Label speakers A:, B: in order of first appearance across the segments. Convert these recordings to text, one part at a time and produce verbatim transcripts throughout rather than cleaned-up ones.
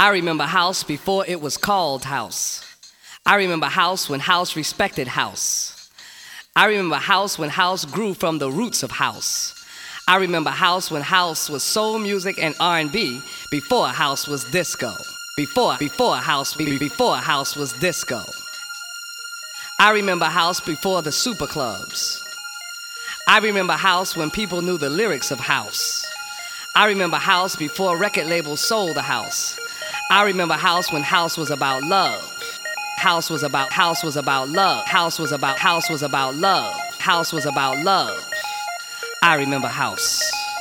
A: I remember house before it was called house. I remember house when house respected house. I remember house when house grew from the roots of house. I remember house when house was soul music and R and B before house was disco. Before, before house, before house was disco. I remember house before the super clubs. I remember house when people knew the lyrics of house. I remember house before record labels sold the house. I remember house when house was about love. House was about, house was about love. House was about, house was about love. House was about love. I remember house.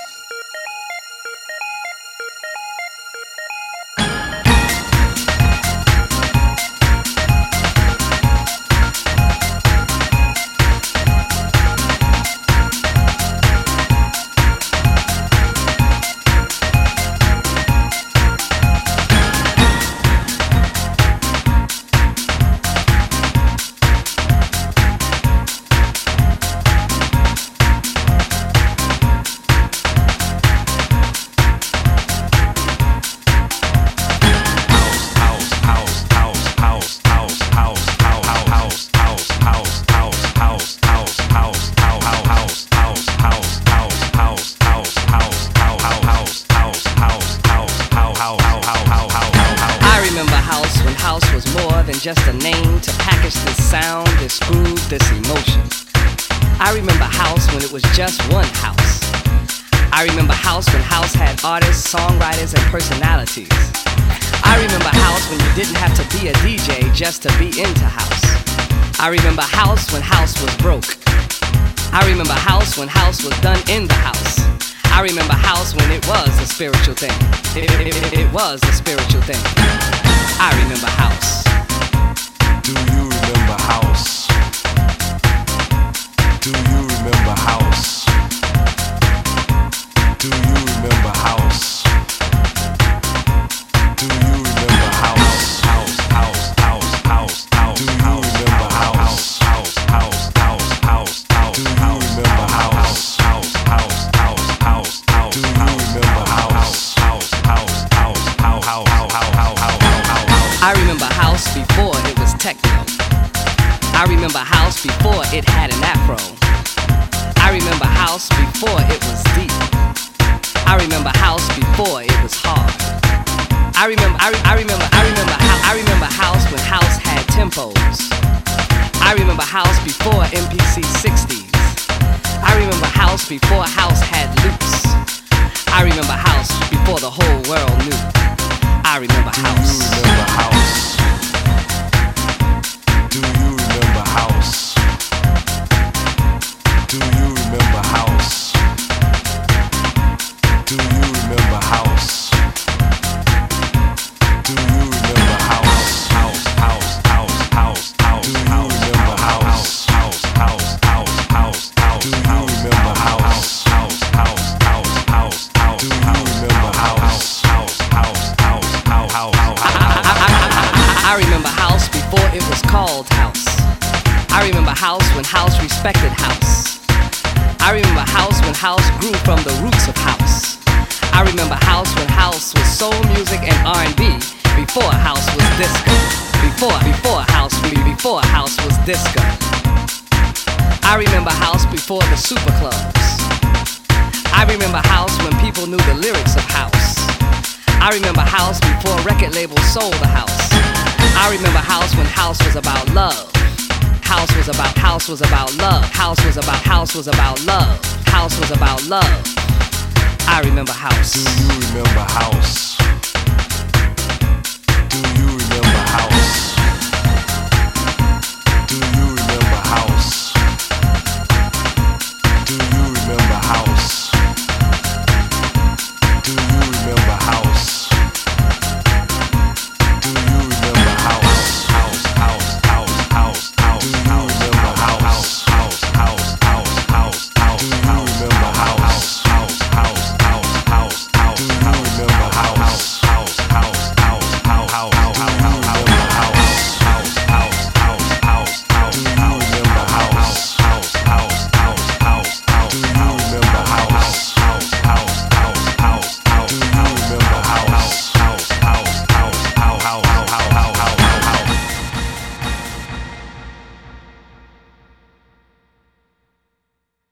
A: Just a name to package this sound, this groove, this emotion. I remember house when it was just one house. I remember house when house had artists, songwriters, and personalities. I remember house when you didn't have to be a D J just to be into house. I remember house when house was broke. I remember house when house was done in the house. I remember house when it was a spiritual thing. It, it, it, it was a spiritual thing. I remember house.
B: Do you remember house? Do you remember house? Do you remember house? Do you remember house? House, house, house, house, house. Do you remember house? House, house, house, house, house. Do you remember house? House, house, house, house, house. Do you remember house? House, house, house, house, house, house, house.
A: I remember house before it was techno. I remember house before it had an afro. I remember house before it was deep. I remember house before it was hard. I remember, I, re, I remember, I remember, how, I remember house when house had tempos. I remember house before M P C sixties. I remember house before house had loops. I remember house before the whole world knew. I remember house.
B: Do you remember house? Do you remember house? Do you remember house? Do you remember house? Do you remember house? House, house, house, house, house. Do you remember house? House, house, house, house, house. Do you remember house? House, house, house, house, house. Do you remember house? House, house, house, house, house.
A: I remember house before it was called house. I remember house when house respected house. I remember house when house grew from the roots of house. I remember house when house was soul music and R and B before house was disco. Before, before house, before house was disco. I remember house before the super clubs. I remember house when people knew the lyrics of house. I remember house before record labels sold the house. I remember house when house was about love. House was about, house was about love. House was about, house was about love. House was about love. I remember house.
B: Do you remember house?